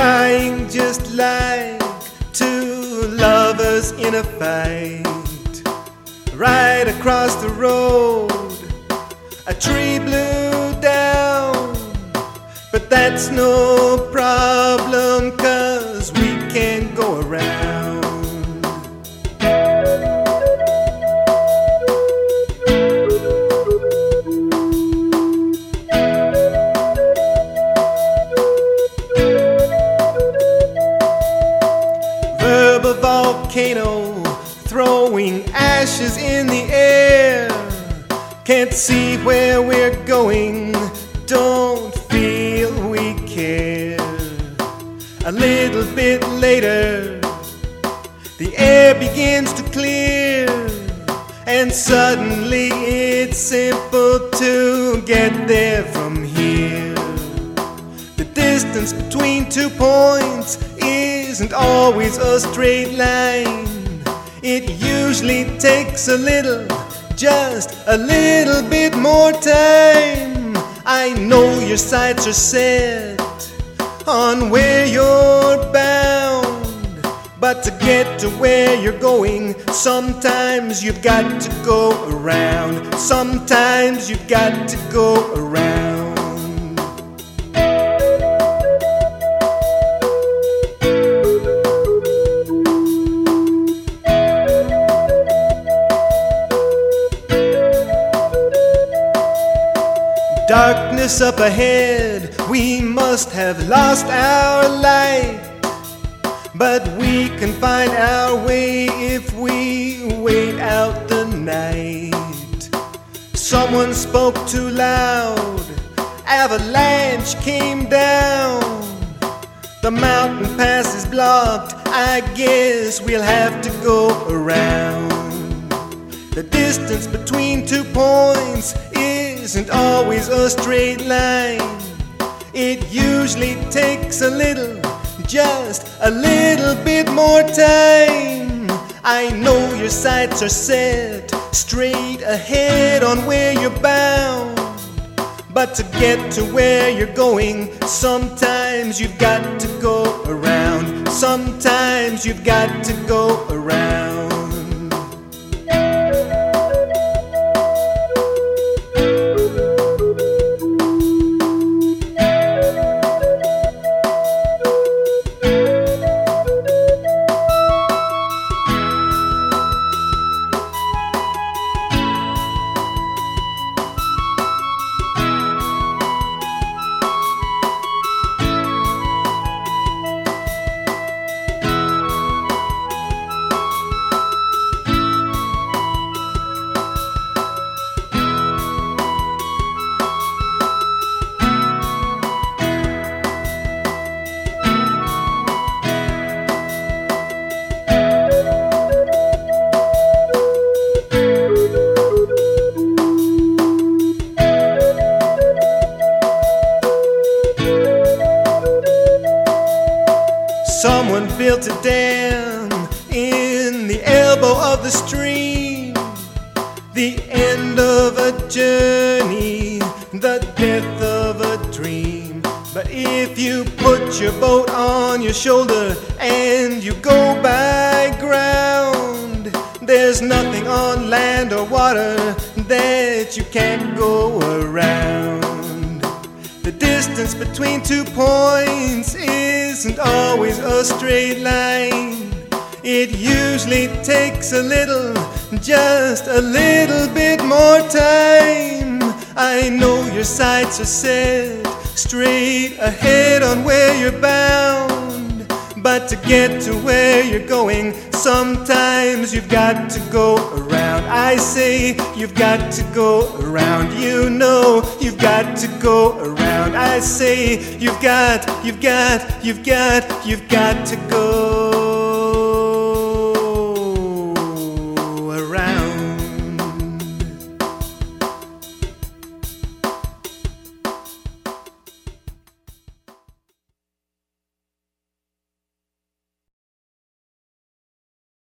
crying just like two lovers in a fight. Right across the road, a tree blew down, but that's no problem, 'cause we can go around. Verbal volcano throwing ashes in the air. Can't see where we're going, don't feel we care. A little bit later, the air begins to clear, and suddenly it's simple to get there from here. The distance between 2 points isn't always a straight line. It usually takes a little, just a little bit more time. I know your sights are set on where you're bound, but to get to where you're going, sometimes you've got to go around. Sometimes you've got to go around. Darkness up ahead, we must have lost our light, but we can find our way if we wait out the night. Someone spoke too loud, avalanche came down. The mountain pass is blocked, I guess we'll have to go around. The distance between 2 points isn't always a straight line. It usually takes a little, just a little bit more time. I know your sights are set straight ahead on where you're bound, but to get to where you're going, sometimes you've got to go around. Sometimes you've got to go around. Someone built a dam in the elbow of the stream, the end of a journey, the death of a dream. But if you put your boat on your shoulder and you go by ground, there's nothing on land or water that you can't go around. The distance between 2 points isn't always a straight line. It usually takes a little, just a little bit more time. I know your sights are set straight ahead on where you're bound, but to get to where you're going, sometimes you've got to go around. I say you've got to go around. You know you've got to go around. I say you've got to go